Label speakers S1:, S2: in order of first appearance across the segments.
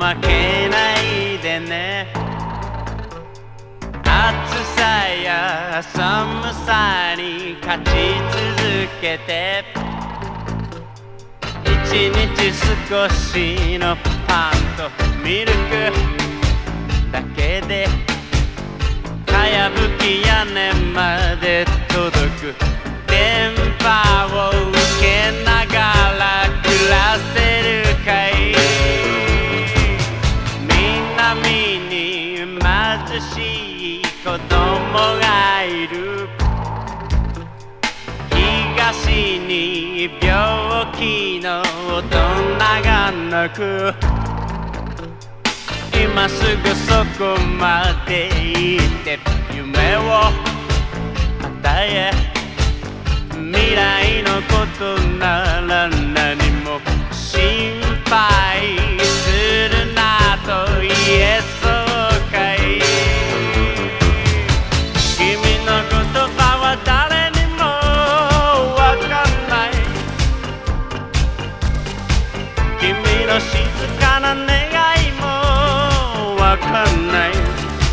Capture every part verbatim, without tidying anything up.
S1: 負けないでね。暑さや寒さに勝ち続けて、一日少しのパンとミルクだけでかやぶき屋根まで届く。電波を受けながら暮らせるかい。南に貧しい子供がいる。東に病気の大人が泣く。今すぐそこまで行って夢を与え、未来のことなら何も心配するなと言えそうかい。君の言葉は誰にもわかんない。君の静かな願いもわかんない。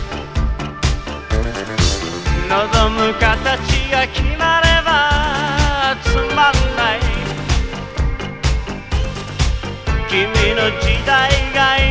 S1: 望む形が決まればつまんない。君の時代が